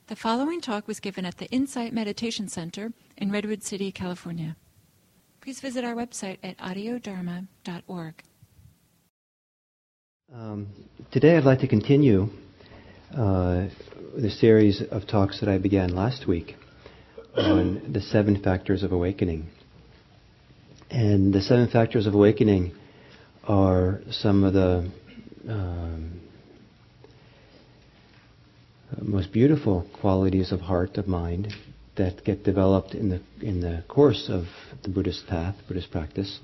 The following talk was given at the Insight Meditation Center in Redwood City, California. Please visit our website at audiodharma.org. Today I'd like to continue the series of talks that I began last week on the 7 factors of awakening. And the 7 factors of awakening are some of the most beautiful qualities of heart, of mind, that get developed in the course of the Buddhist path, Buddhist practice.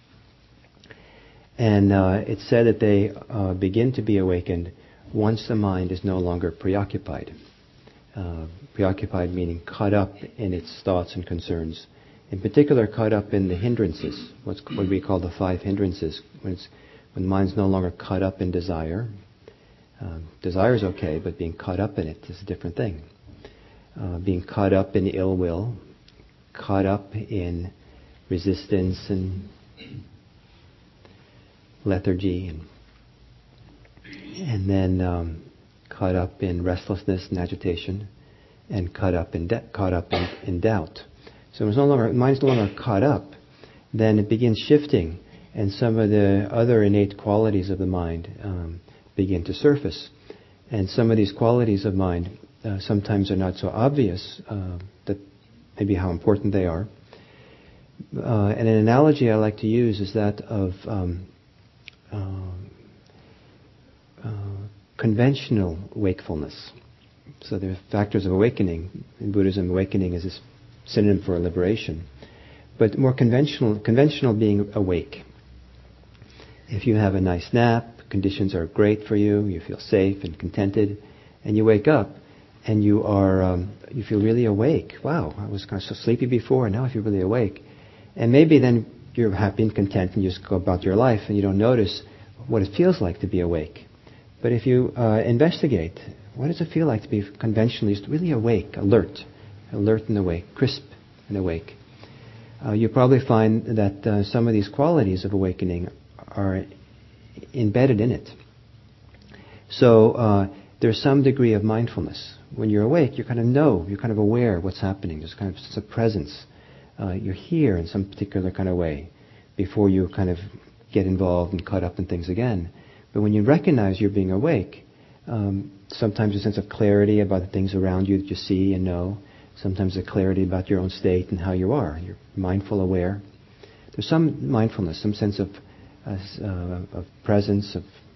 And it's said that they begin to be awakened once the mind is no longer preoccupied. Preoccupied meaning caught up in its thoughts and concerns. In particular, caught up in the hindrances, what we call the 5 hindrances. When the mind's no longer caught up in desire. Desire is okay, but being caught up in it is a different thing. Being caught up in ill will, caught up in resistance and lethargy, and then caught up in restlessness and agitation, and caught up in doubt. So when the mind's no longer caught up, then it begins shifting, and some of the other innate qualities of the mind begin to surface. And some of these qualities of mind sometimes are not so obvious, that maybe how important they are. And an analogy I like to use is that of conventional wakefulness. So there are factors of awakening. In Buddhism, awakening is a synonym for liberation. But more conventional being awake. If you have a nice nap, conditions are great for you, you feel safe and contented, and you wake up and you feel really awake. Wow, I was kind of so sleepy before, and now I feel really awake. And maybe then you're happy and content and you just go about your life and you don't notice what it feels like to be awake. But if you investigate, what does it feel like to be conventionally just really awake, alert and awake, crisp and awake? You probably find that some of these qualities of awakening are embedded in it. So there's some degree of mindfulness. When you're awake, you kind of aware of what's happening. There's kind of a presence. You're here in some particular kind of way before you kind of get involved and caught up in things again. But when you recognize you're being awake, sometimes a sense of clarity about the things around you that you see and know. Sometimes a clarity about your own state and how you are. You're mindful, aware. There's some mindfulness, some sense of presence.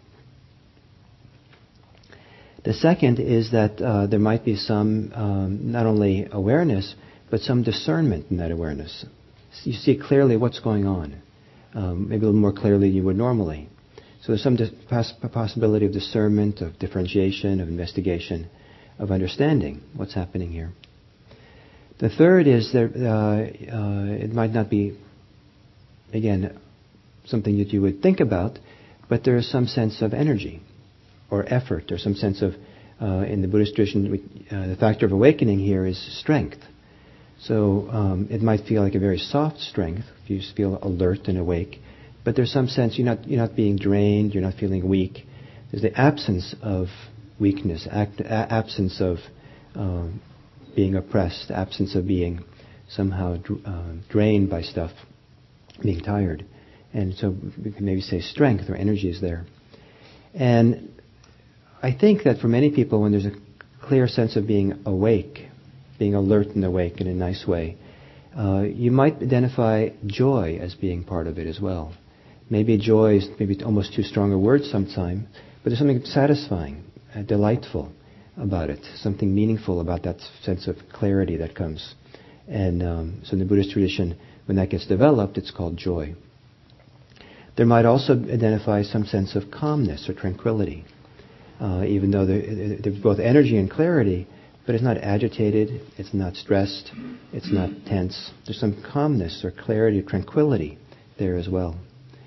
The second is that there might be some, not only awareness, but some discernment in that awareness. You see clearly what's going on, maybe a little more clearly than you would normally. So there's some possibility of discernment, of differentiation, of investigation, of understanding what's happening here. The third is that it might not be, again, something that you would think about, but there is some sense of energy or effort or some sense of, in the Buddhist tradition, the factor of awakening here is strength. So it might feel like a very soft strength if you just feel alert and awake, but there's some sense you're not being drained, you're not feeling weak. There's the absence of weakness, absence of being oppressed, absence of being somehow drained by stuff, being tired. And so we can maybe say strength or energy is there. And I think that for many people, when there's a clear sense of being awake, being alert and awake in a nice way, you might identify joy as being part of it as well. Maybe joy is maybe almost too strong a word sometime, but there's something satisfying, delightful about it, something meaningful about that sense of clarity that comes. And so in the Buddhist tradition, when that gets developed, it's called joy. There might also identify some sense of calmness or tranquility, even though there's both energy and clarity, but it's not agitated, it's not stressed, it's not tense. There's some calmness or clarity or tranquility there as well.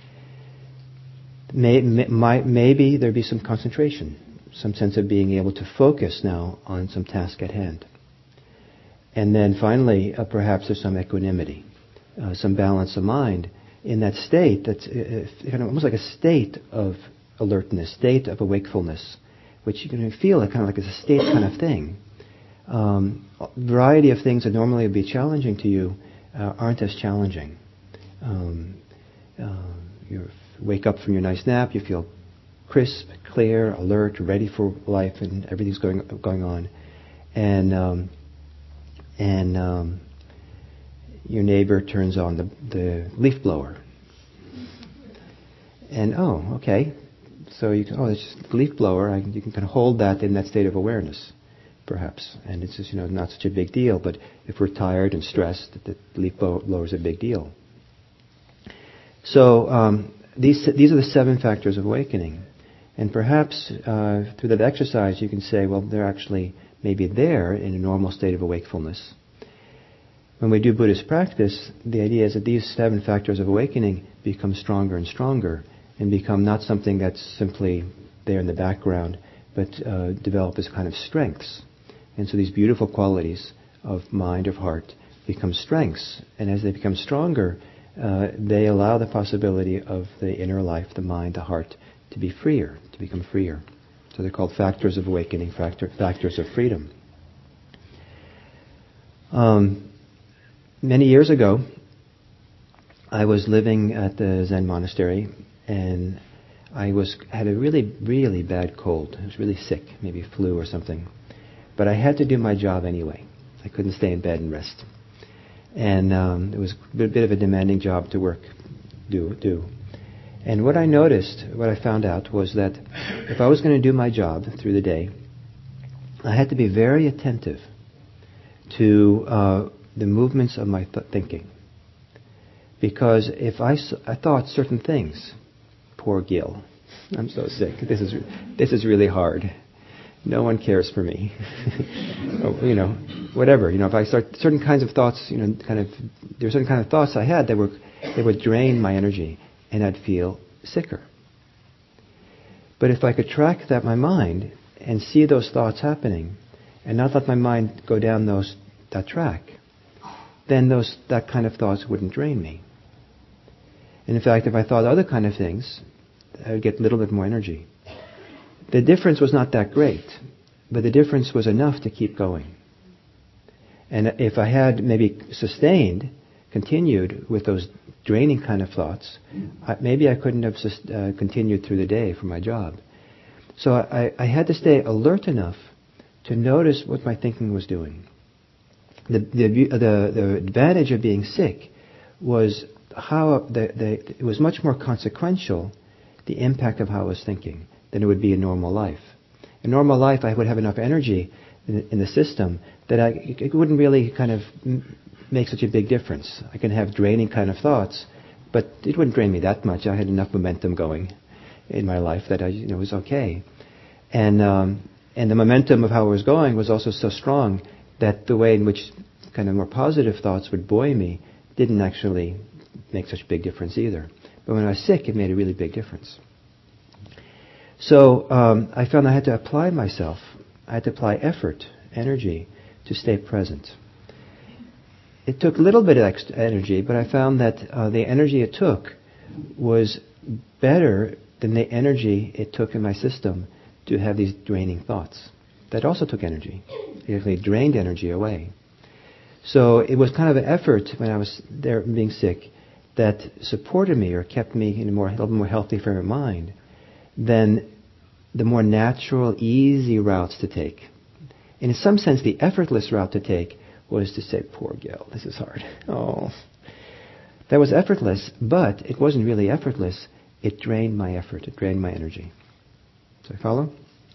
Maybe there'd be some concentration, some sense of being able to focus now on some task at hand. And then finally, perhaps there's some equanimity, some balance of mind in that state that's kind of almost like a state of alertness, state of awakefulness, which you can feel kind of like it's a state kind of thing. a variety of things that normally would be challenging to you aren't as challenging. You wake up from your nice nap, you feel crisp, clear, alert, ready for life, and everything's going on. And your neighbor turns on the leaf blower. And okay. So it's just the leaf blower. You can kind of hold that in that state of awareness, perhaps. And it's just not such a big deal. But if we're tired and stressed, the leaf blower is a big deal. So these are the 7 factors of awakening. And perhaps through that exercise, you can say, well, they're actually maybe there in a normal state of wakefulness. When we do Buddhist practice, the idea is that these 7 factors of awakening become stronger and stronger and become not something that's simply there in the background, but develop as kind of strengths. And so these beautiful qualities of mind, of heart, become strengths. And as they become stronger, they allow the possibility of the inner life, the mind, the heart, to be freer, to become freer. So they're called factors of awakening, factors of freedom. Many years ago, I was living at the Zen monastery, and I had a really, really bad cold. I was really sick, maybe flu or something. But I had to do my job anyway. I couldn't stay in bed and rest. And it was a bit of a demanding job to do. And what I found out was that if I was going to do my job through the day, I had to be very attentive to the movements of my thinking. Because if I thought certain things, poor Gil, I'm so sick, this is really hard. No one cares for me. Whatever. If I start certain kinds of thoughts, there were certain kind of thoughts I had that would drain my energy, and I'd feel sicker. But if I could track my mind and see those thoughts happening, and not let my mind go down that track, then that kind of thoughts wouldn't drain me. And in fact, if I thought other kind of things, I would get a little bit more energy. The difference was not that great, but the difference was enough to keep going. And if I had maybe continued with those draining kind of thoughts, maybe I couldn't have continued through the day for my job. So I had to stay alert enough to notice what my thinking was doing. The advantage of being sick was how it was much more consequential, the impact of how I was thinking, than it would be in normal life. In normal life, I would have enough energy in the system that it wouldn't really kind of make such a big difference. I can have draining kind of thoughts, but it wouldn't drain me that much. I had enough momentum going in my life that it was okay. And the momentum of how it was going was also so strong that the way in which kind of more positive thoughts would buoy me didn't actually make such a big difference either. But when I was sick, it made a really big difference. So I found I had to apply myself. I had to apply effort, energy, to stay present. It took a little bit of extra energy, but I found that the energy it took was better than the energy it took in my system to have these draining thoughts. That also took energy. It actually drained energy away. So it was kind of an effort when I was there being sick that supported me or kept me in a little more healthy frame of mind than the more natural, easy routes to take. And in some sense, the effortless route to take was to say, poor Gil, this is hard. Oh. That was effortless, but it wasn't really effortless. It drained my effort. It drained my energy. Does that follow?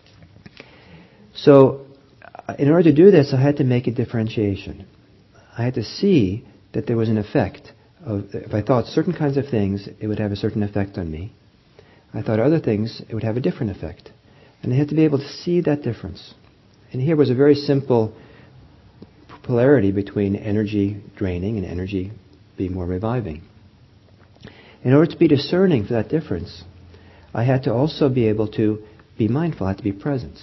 So, in order to do this, I had to make a differentiation. I had to see that there was an effect. If I thought certain kinds of things, it would have a certain effect on me. I thought other things, it would have a different effect. And I had to be able to see that difference. And here was a very simple polarity between energy draining and energy being more reviving. In order to be discerning for that difference, I had to also be able to be mindful. I had to be present.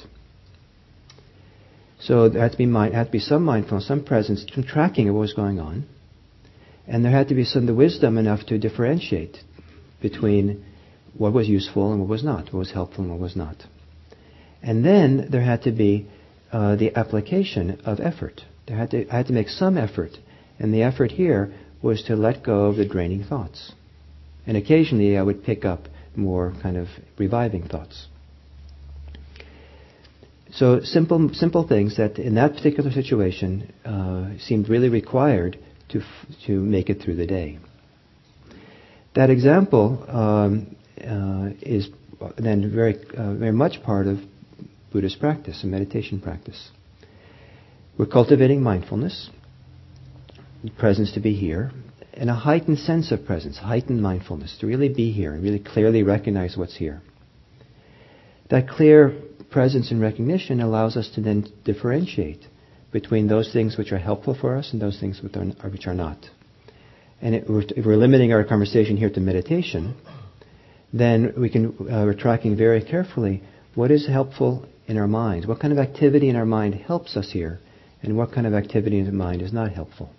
So there had to be some mindfulness, some presence, some tracking of what was going on. And there had to be the wisdom enough to differentiate between what was useful and what was not, what was helpful and what was not. And then there had to be the application of effort. I had to make some effort, and the effort here was to let go of the draining thoughts. And occasionally I would pick up more kind of reviving thoughts. So simple things that in that particular situation seemed really required to make it through the day. That example is then very much part of Buddhist practice and meditation practice. We're cultivating mindfulness, presence to be here, and a heightened sense of presence, heightened mindfulness, to really be here and really clearly recognize what's here. That clear presence and recognition allows us to then differentiate between those things which are helpful for us and those things which are not. And if we're limiting our conversation here to meditation, then we're tracking very carefully what is helpful in our mind, what kind of activity in our mind helps us here, and what kind of activity in the mind is not helpful.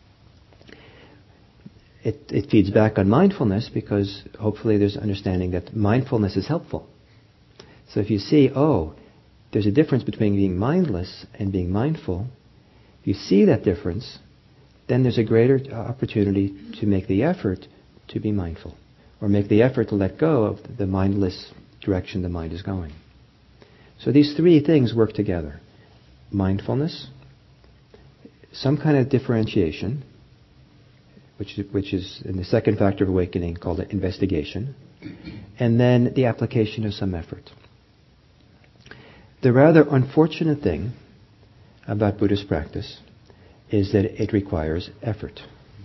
It feeds back on mindfulness because hopefully there's understanding that mindfulness is helpful. So if you see, there's a difference between being mindless and being mindful, if you see that difference, then there's a greater opportunity to make the effort to be mindful, or make the effort to let go of the mindless direction the mind is going. So these three things work together. Mindfulness, some kind of differentiation, which is in the second factor of awakening called investigation, and then the application of some effort. The rather unfortunate thing about Buddhist practice is that it requires effort.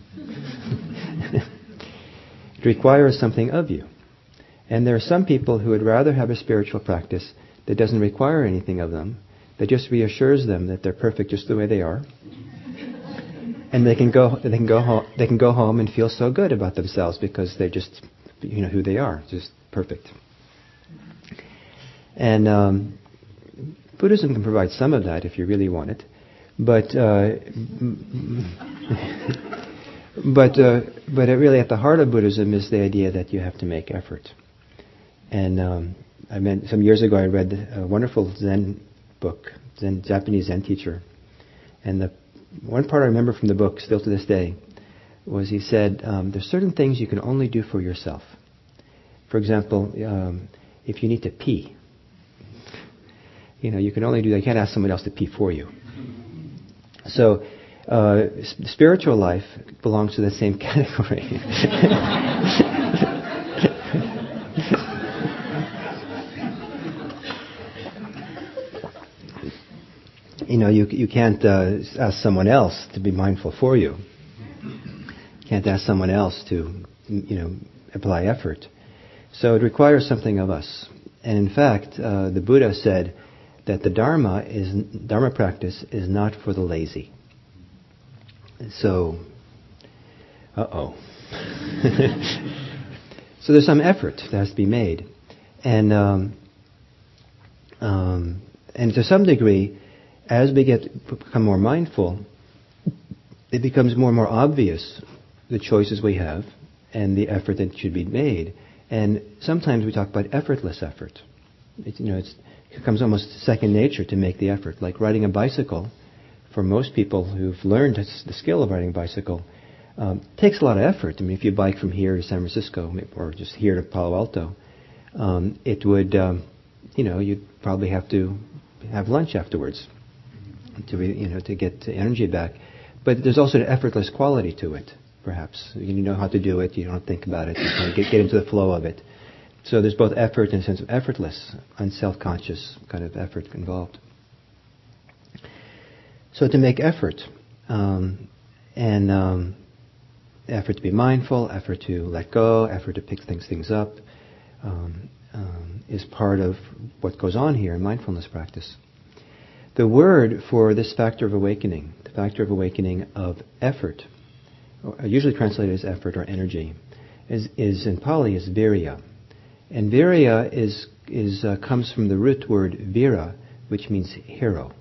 It requires something of you. And there are some people who would rather have a spiritual practice that doesn't require anything of them, that just reassures them that they're perfect just the way they are. And they can go home and feel so good about themselves because they're just, who they are, just perfect. And Buddhism can provide some of that if you really want it, but really at the heart of Buddhism is the idea that you have to make effort. And some years ago I read a wonderful Zen book, Japanese Zen teacher, and the one part I remember from the book, still to this day, was he said, there's certain things you can only do for yourself. For example, if you need to pee, you can only do that. You can't ask someone else to pee for you. So, spiritual life belongs to the same category. You can't ask someone else to be mindful for you. You can't ask someone else to, apply effort. So it requires something of us. And in fact, the Buddha said that the Dharma practice is not for the lazy. So, So there's some effort that has to be made. And to some degree, as we become more mindful, it becomes more and more obvious the choices we have and the effort that should be made. And sometimes we talk about effortless effort. It becomes almost second nature to make the effort. Like riding a bicycle, for most people who've learned the skill of riding a bicycle, takes a lot of effort. I mean, if you bike from here to San Francisco or just here to Palo Alto, it would, you'd probably have to have lunch afterwards to get energy back. But there's also an effortless quality to it, perhaps. You know how to do it, you don't think about it, you kind of get into the flow of it. So there's both effort and a sense of effortless, unself-conscious kind of effort involved. So to make effort, effort to be mindful, effort to let go, effort to pick things up, is part of what goes on here in mindfulness practice. The word for this factor of awakening, the factor of awakening of effort, usually translated as effort or energy, is in Pali is virya. And virya comes from the root word vira, which means hero,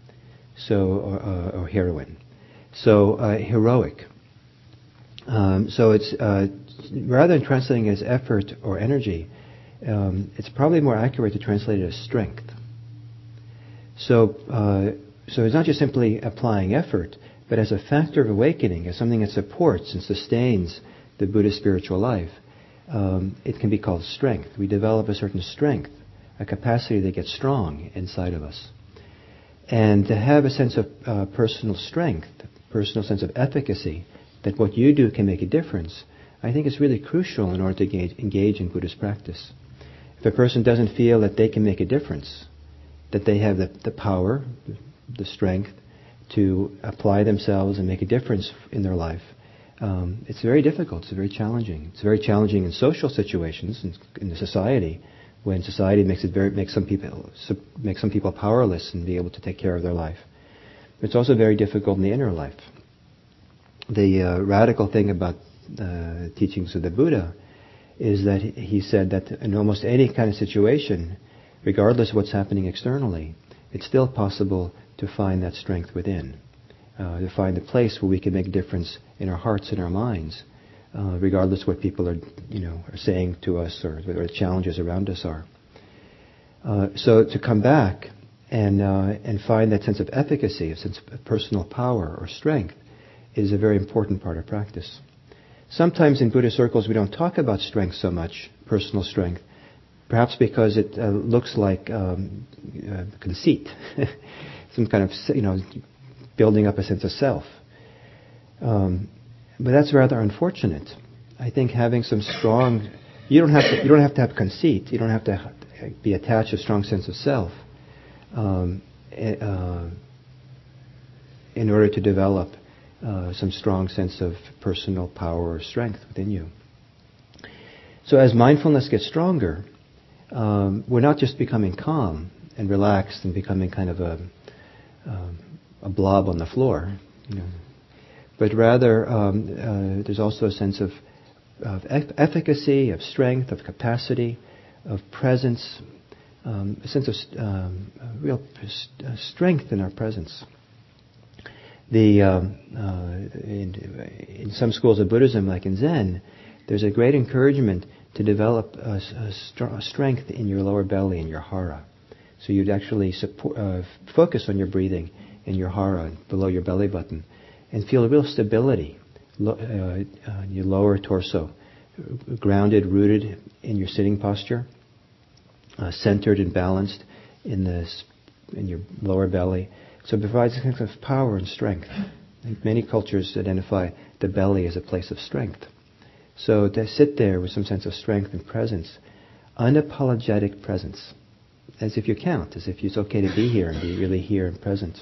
or heroine. So heroic. So it's rather than translating it as effort or energy, it's probably more accurate to translate it as strength. So it's not just simply applying effort, but as a factor of awakening, as something that supports and sustains the Buddhist spiritual life. It can be called strength. We develop a certain strength, a capacity that gets strong inside of us. And to have a sense of personal strength, a personal sense of efficacy, that what you do can make a difference, I think is really crucial in order to engage in Buddhist practice. If a person doesn't feel that they can make a difference, that they have the power, the strength to apply themselves and make a difference in their life, it's very difficult. It's very challenging. It's very challenging in social situations in the society, when society makes some people powerless and be able to take care of their life. It's also very difficult in the inner life. The radical thing about the teachings of the Buddha is that he said that in almost any kind of situation, regardless of what's happening externally, it's still possible to find that strength within, to find a place where we can make a difference in our hearts and our minds, regardless of what people are saying to us or the challenges around us are. So to come back and find that sense of efficacy, a sense of personal power or strength, is a very important part of practice. Sometimes in Buddhist circles we don't talk about strength so much, personal strength, perhaps because it looks like conceit, some kind of building up a sense of self. But that's rather unfortunate. I think having some strong, you don't have to have conceit. You don't have to be attached to a strong sense of self in order to develop some strong sense of personal power or strength within you. So as mindfulness gets stronger, we're not just becoming calm and relaxed and becoming kind of a blob on the floor, but rather there's also a sense of efficacy, of strength, of capacity, of presence, a sense of real strength in our presence. In some schools of Buddhism, like in Zen, there's a great encouragement to develop a strength in your lower belly, in your hara. So you'd actually focus on your breathing in your hara, below your belly button, and feel a real stability in your lower torso, grounded, rooted in your sitting posture, centered and balanced in your lower belly. So it provides a sense of power and strength. Many cultures identify the belly as a place of strength. So to sit there with some sense of strength and presence, unapologetic presence, as if you count, as if it's okay to be here and be really here and present.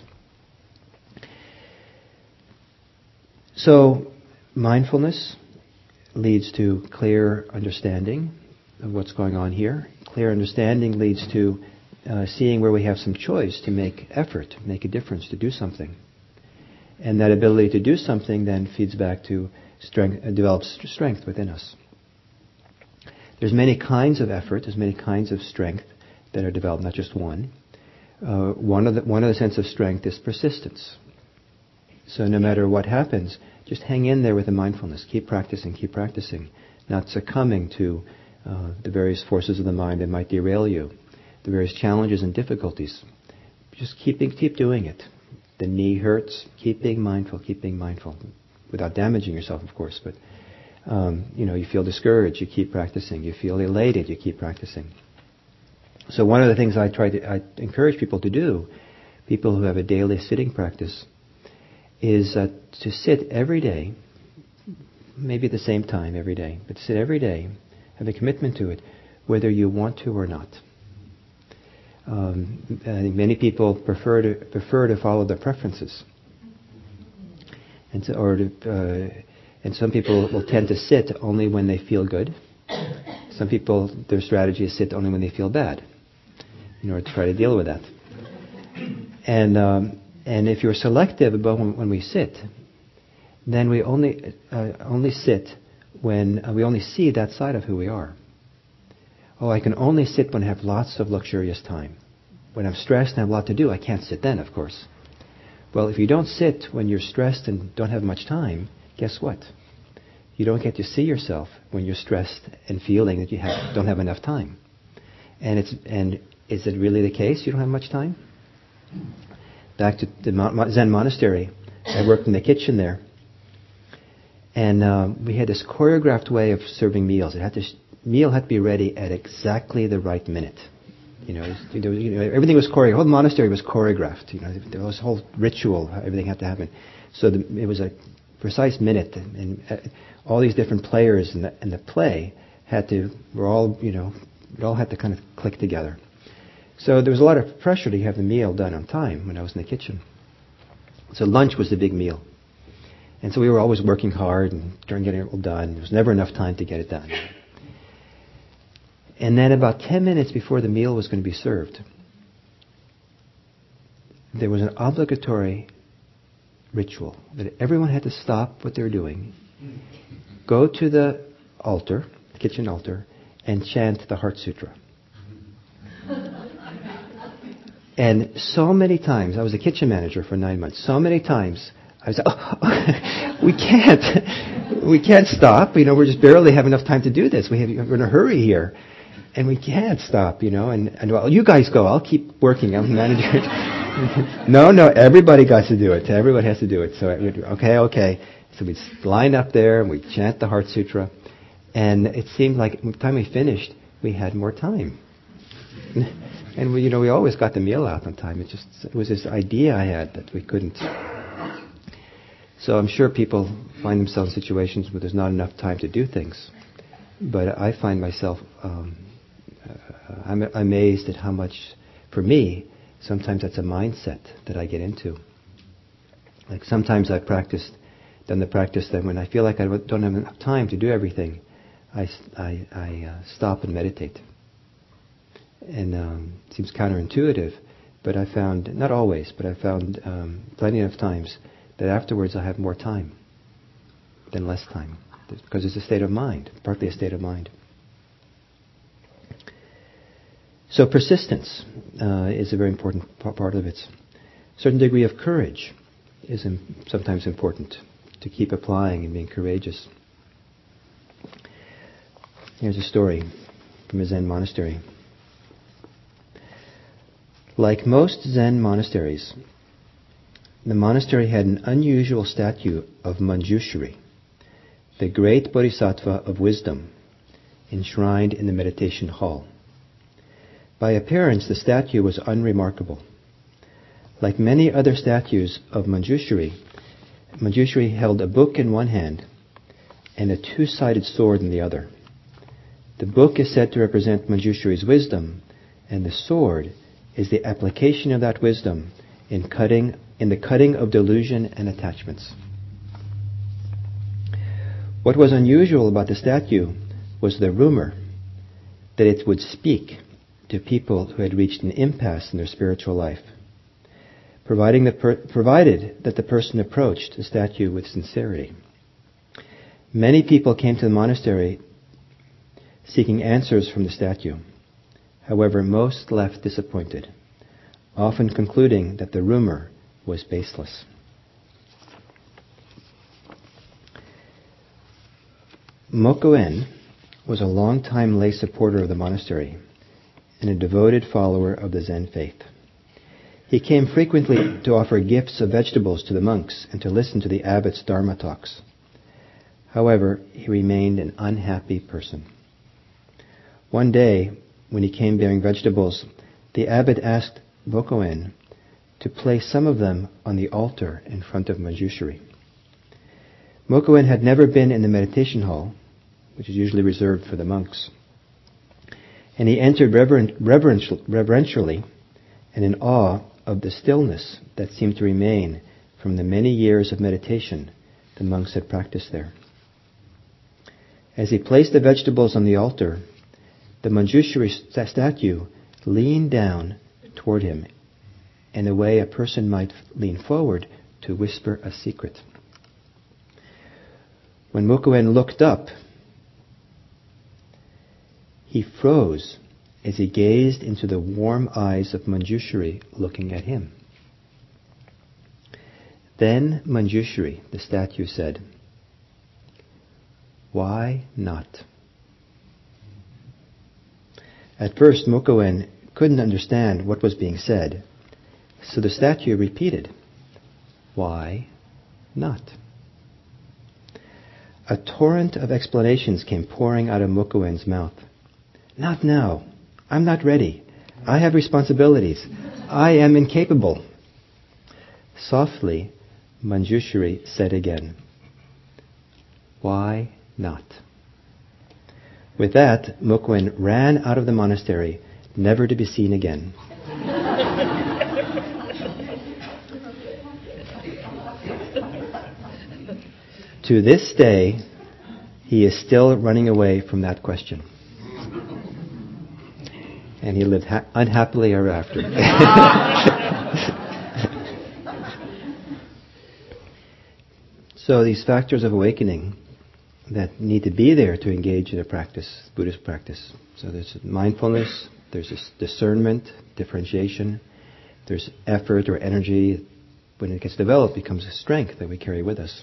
So mindfulness leads to clear understanding of what's going on here. Clear understanding leads to seeing where we have some choice to make effort, make a difference, to do something. And that ability to do something then feeds back to strength, develops strength within us. There's many kinds of effort, there's many kinds of strength that are developed, not just one. One of the sense of strength is persistence. So no matter what happens, just hang in there with the mindfulness. Keep practicing, not succumbing to the various forces of the mind that might derail you, the various challenges and difficulties. Just keep doing it. The knee hurts, keep being mindful, without damaging yourself, of course. But you feel discouraged, you keep practicing. You feel elated, you keep practicing. So one of the things I encourage people to do, people who have a daily sitting practice, is to sit every day, maybe at the same time every day, but sit every day, have a commitment to it, whether you want to or not. I think many people prefer to follow their preferences, and some people will tend to sit only when they feel good. Some people, their strategy is sit only when they feel bad, in order to try to deal with that. And if you're selective about when we sit, then we only sit when we only see that side of who we are. Oh, I can only sit when I have lots of luxurious time. When I'm stressed and have a lot to do, I can't sit then, of course. Well, if you don't sit when you're stressed and don't have much time, guess what? You don't get to see yourself when you're stressed and feeling that you don't have enough time. And is it really the case you don't have much time? back to the Zen monastery. I worked in the kitchen there. And we had this choreographed way of serving meals. Meal had to be ready at exactly the right minute. Everything was choreographed. The whole monastery was choreographed. There was a whole ritual. Everything had to happen. So it was a precise minute, and all these different players in the play it all had to kind of click together. So there was a lot of pressure to have the meal done on time when I was in the kitchen. So lunch was the big meal. And so we were always working hard and trying to get it all done. There was never enough time to get it done. And then about 10 minutes before the meal was going to be served, there was an obligatory ritual that everyone had to stop what they were doing, go to the altar, the kitchen altar, and chant the Heart Sutra. And so many times, I was a kitchen manager for 9 months, so many times I was we can't stop, we're just barely have enough time to do this. We're in a hurry here. And we can't stop, and well, you guys go, I'll keep working, I'm the manager. No, everybody got to do it. Everybody has to do it. So, okay. So we'd line up there and we'd chant the Heart Sutra. And it seemed like by the time we finished, we had more time. And we always got the meal out on time. It was this idea I had that we couldn't. So I'm sure people find themselves in situations where there's not enough time to do things. But I find myself, I'm amazed at how much, for me, sometimes that's a mindset that I get into. Like sometimes I've done the practice that when I feel like I don't have enough time to do everything, I stop and meditate. And it seems counterintuitive, but I found, not always, but I found plenty of times that afterwards I have more time than less time. Because it's a state of mind, partly a state of mind. So persistence is a very important part of it. A certain degree of courage is sometimes important, to keep applying and being courageous. Here's a story from a Zen monastery. Like most Zen monasteries, the monastery had an unusual statue of Manjushri, the great bodhisattva of wisdom, enshrined in the meditation hall. By appearance, the statue was unremarkable. Like many other statues of Manjushri, Manjushri held a book in one hand and a two-sided sword in the other. The book is said to represent Manjushri's wisdom, and the sword is the application of that wisdom in the cutting of delusion and attachments. What was unusual about the statue was the rumor that it would speak to people who had reached an impasse in their spiritual life, provided that the person approached the statue with sincerity. Many people came to the monastery seeking answers from the statue. However, most left disappointed, often concluding that the rumor was baseless. Mokoen was a long-time lay supporter of the monastery and a devoted follower of the Zen faith. He came frequently to offer gifts of vegetables to the monks and to listen to the abbot's Dharma talks. However, he remained an unhappy person. One day, when he came bearing vegetables, the abbot asked Mokoen to place some of them on the altar in front of Manjushri. Mokoen had never been in the meditation hall, which is usually reserved for the monks, and he entered reverentially and in awe of the stillness that seemed to remain from the many years of meditation the monks had practiced there. As he placed the vegetables on the altar, the Manjushri statue leaned down toward him in a way a person might lean forward to whisper a secret. When Mokoen looked up, he froze as he gazed into the warm eyes of Manjushri looking at him. Then Manjushri, the statue, said, "Why not?" At first, Mokoen couldn't understand what was being said, So the statue repeated, "Why not?" A torrent of explanations came pouring out of Mukuen's mouth. "Not now. I'm not ready. I have responsibilities. I am incapable." Softly, Manjushri said again, "Why not?" With that, Mukuen ran out of the monastery, never to be seen again. To this day, he is still running away from that question. And he lived unhappily ever after. So these factors of awakening that need to be there to engage in a practice, Buddhist practice. So there's mindfulness, there's discernment, differentiation, there's effort or energy. When it gets developed, it becomes a strength that we carry with us.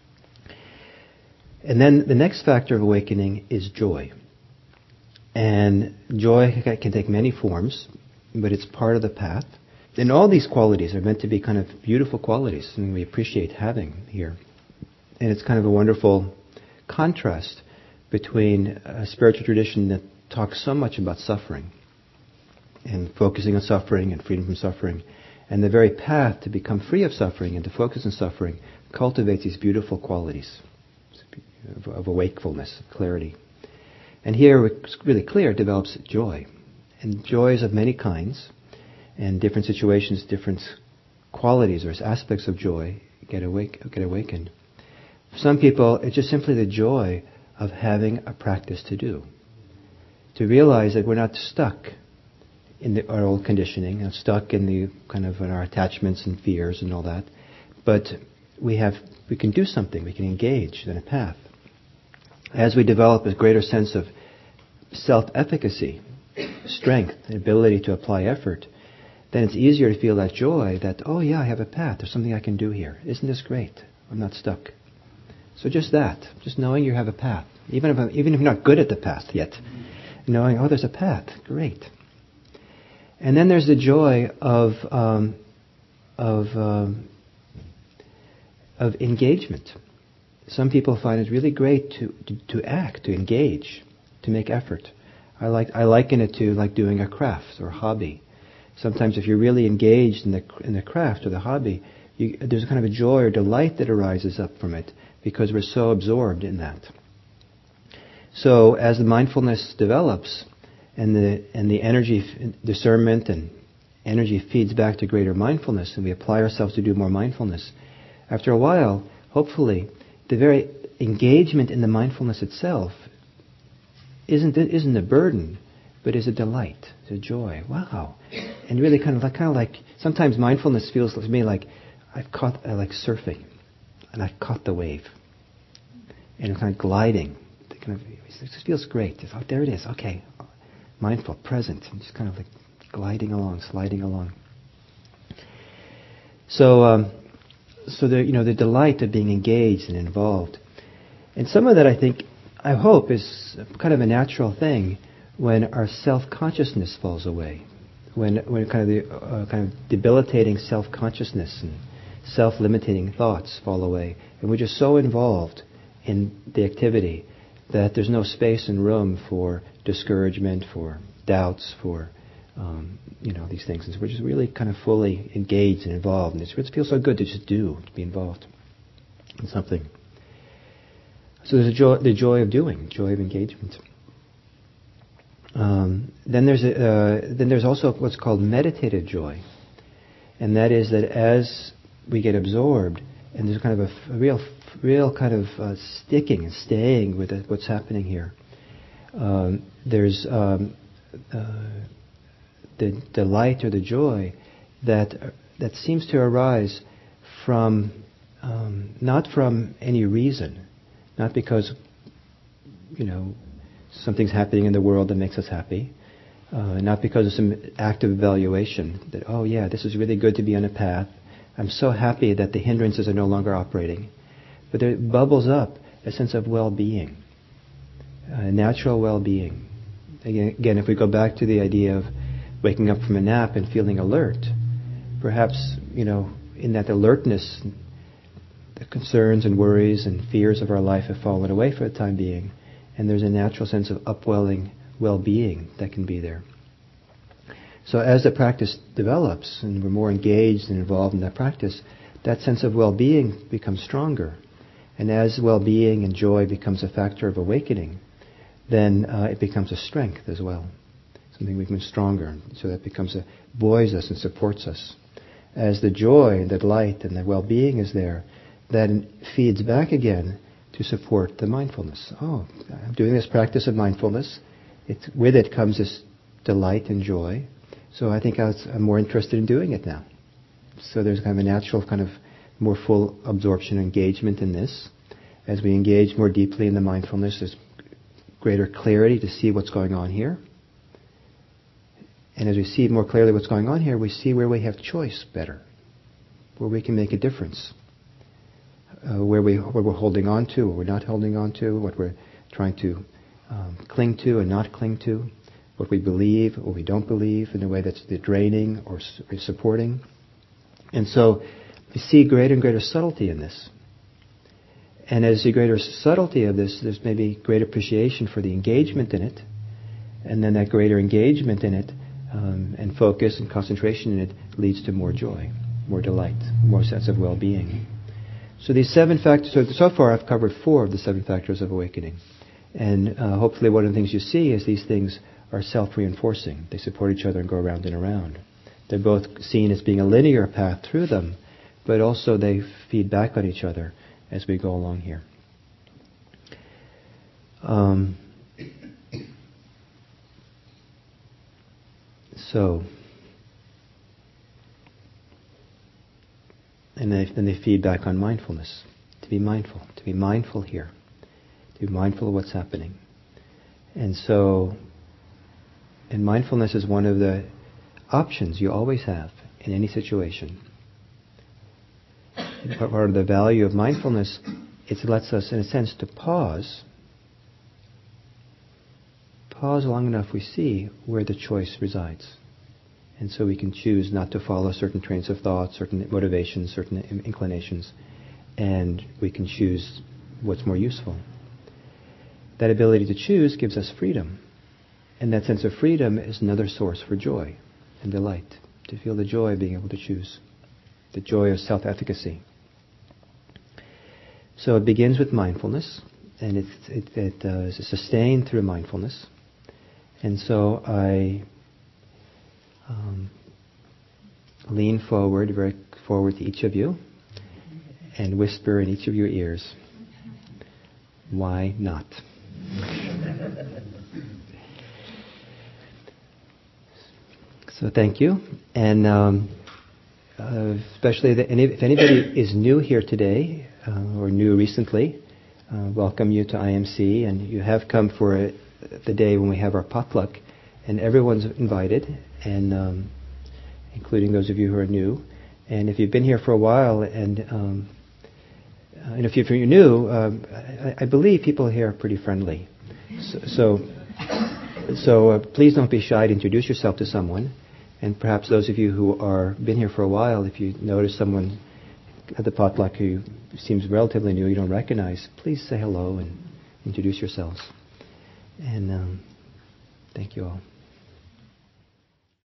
And then the next factor of awakening is joy. And joy can take many forms, but it's part of the path. And all these qualities are meant to be kind of beautiful qualities, and we appreciate having here. And it's kind of a wonderful contrast between a spiritual tradition that talks so much about suffering and focusing on suffering and freedom from suffering, and the very path to become free of suffering and to focus on suffering cultivates these beautiful qualities of wakefulness, of clarity. And here it's really clear it develops joy. And joy is of many kinds, and different situations, different qualities or aspects of joy get awakened. For some people, it's just simply the joy of having a practice to do. To realize that we're not stuck in our old conditioning, and stuck in the kind of in our attachments and fears and all that, but we can do something, we can engage in a path. As we develop a greater sense of self-efficacy, strength, the ability to apply effort, then it's easier to feel that joy that, oh yeah, I have a path, there's something I can do here. Isn't this great? I'm not stuck. So just that, just knowing you have a path, even if you're not good at the path yet, knowing, oh, there's a path, great. And then there's the joy of engagement. Some people find it really great to act, to engage, to make effort. I liken it to like doing a craft or a hobby. Sometimes if you're really engaged in the craft or the hobby, there's a kind of a joy or delight that arises up from it because we're so absorbed in that. So as the mindfulness develops and the energy, discernment and energy feeds back to greater mindfulness, and we apply ourselves to do more mindfulness, after a while, hopefully, the very engagement in the mindfulness itself isn't a burden, but is a delight, is a joy. Wow! And really, kind of like sometimes mindfulness feels to me like I like surfing, and I've caught the wave, and I'm kind of gliding. It just feels great. It's, oh, there it is. Okay, mindful, present, and just kind of like gliding along, sliding along. So the delight of being engaged and involved, and some of that I hope is kind of a natural thing when our self-consciousness falls away, when kind of debilitating self-consciousness and self-limiting thoughts fall away, and we're just so involved in the activity that there's no space and room for discouragement, for doubts, for these things. And so we're just really kind of fully engaged and involved. And it feels so good to just to be involved in something. So there's the joy of doing, joy of engagement. Then there's also what's called meditative joy, and that is that as we get absorbed, and there's kind of a real kind of sticking and staying with what's happening here. There's the delight or the joy that seems to arise from not from any reason, not because something's happening in the world that makes us happy, not because of some active evaluation that, oh yeah, this is really good to be on a path. I'm so happy that the hindrances are no longer operating. But there bubbles up a sense of well-being, natural well-being. Again, if we go back to the idea of waking up from a nap and feeling alert, perhaps, in that alertness, the concerns and worries and fears of our life have fallen away for the time being, and there's a natural sense of upwelling well-being that can be there. So as the practice develops and we're more engaged and involved in that practice, that sense of well-being becomes stronger. And as well-being and joy becomes a factor of awakening, then it becomes a strength as well. Something becomes stronger. So that buoys us and supports us. As the joy, the delight, and the well-being is there, that feeds back again to support the mindfulness. Oh, I'm doing this practice of mindfulness. With it comes this delight and joy. So I think I'm more interested in doing it now. So there's kind of a natural kind of more full absorption, engagement in this. As we engage more deeply in the mindfulness, there's greater clarity to see what's going on here. And as we see more clearly what's going on here, we see where we have choice better, where we can make a difference, where we're holding on to, what we're not holding on to, what we're trying to cling to and not cling to, what we believe or we don't believe in a way that's draining or supporting. And so we see greater and greater subtlety in this. And as the greater subtlety of this, there's maybe greater appreciation for the engagement in it. And then that greater engagement in it and focus and concentration in it leads to more joy, more delight, more sense of well-being. So these 7 factors, so far I've covered 4 of the 7 factors of awakening. And hopefully one of the things you see is these things are self-reinforcing. They support each other and go around and around. They're both seen as being a linear path through them, but also they feed back on each other as we go along here. And then they feed back on mindfulness. To be mindful here, to be mindful of what's happening. And mindfulness is one of the options you always have in any situation. Part of the value of mindfulness, it lets us, in a sense, to pause long enough we see where the choice resides. And so we can choose not to follow certain trains of thought, certain motivations, certain inclinations, and we can choose what's more useful. That ability to choose gives us freedom. And that sense of freedom is another source for joy and delight, to feel the joy of being able to choose, the joy of self-efficacy. So it begins with mindfulness, and it is sustained through mindfulness. And so I lean forward, very forward to each of you, and whisper in each of your ears, "Why not?" So thank you. And especially if anybody is new here today, or new recently, welcome you to IMC. And you have come for the day when we have our potluck. And everyone's invited, and including those of you who are new. And if you've been here for a while, and if you're new, I believe people here are pretty friendly. So please don't be shy to introduce yourself to someone. And perhaps those of you who are been here for a while, if you notice someone at the potluck who seems relatively new, you don't recognize, please say hello and introduce yourselves. And thank you all.